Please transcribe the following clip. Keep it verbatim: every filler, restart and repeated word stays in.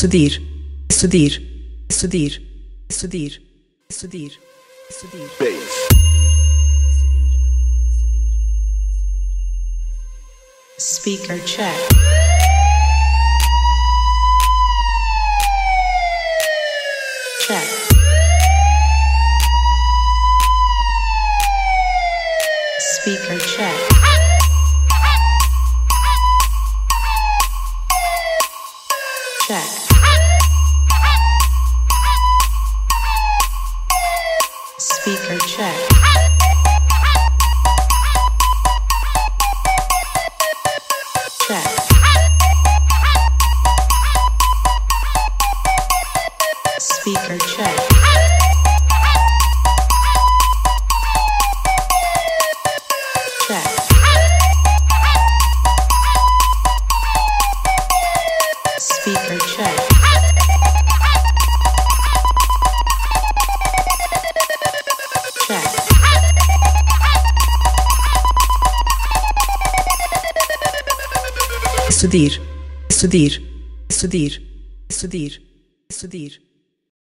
Sudir, sudir, sudir, sudir, sudir, sudir. Bass. Speaker check. Check. Speaker check. Check. Speaker check. Check. Speaker check. Check. Speaker check. Check. Sudir, sudir, sudir, sudir, sudir.